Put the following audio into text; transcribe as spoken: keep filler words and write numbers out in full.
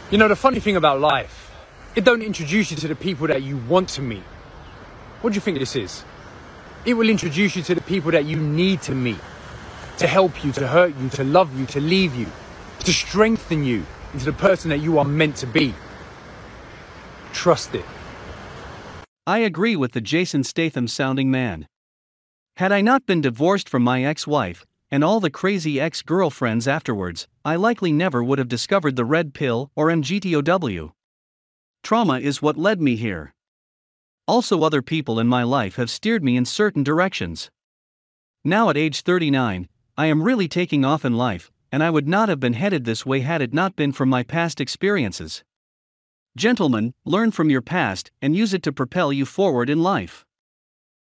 You know, the funny thing about life, it don't introduce you to the people that you want to meet. What do you think this is? It will introduce you to the people that you need to meet, to help you, to hurt you, to love you, to leave you, to strengthen you into the person that you are meant to be. Trust it. I agree with the Jason Statham sounding man. Had I not been divorced from my ex-wife, and all the crazy ex-girlfriends afterwards, I likely never would have discovered the red pill or M G T O W. Trauma is what led me here. Also, other people in my life have steered me in certain directions. Now at age thirty-nine, I am really taking off in life, and I would not have been headed this way had it not been for my past experiences. Gentlemen, learn from your past and use it to propel you forward in life.